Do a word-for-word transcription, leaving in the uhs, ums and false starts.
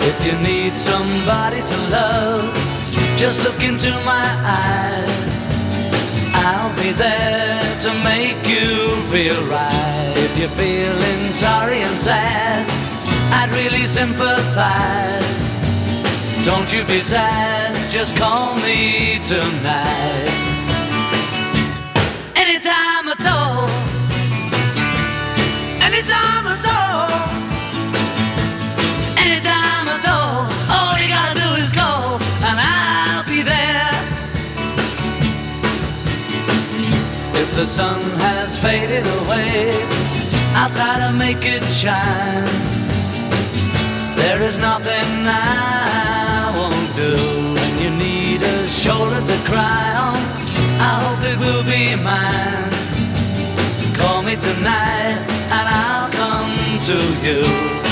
If you need somebody to love, just look into my eyes. I'll be there to make you feel right. If you're feeling sorry and sad, I'd really sympathize. Don't you be sad, just call me tonight. Anytime at all, anytime at all, anytime at all. All you gotta do is call, and I'll be there. If the sun has faded away, I'll try to make it shine. There is nothing I won't do. When you need a shoulder to cry on, I hope it will be mine. Call me tonight and I'll come to you.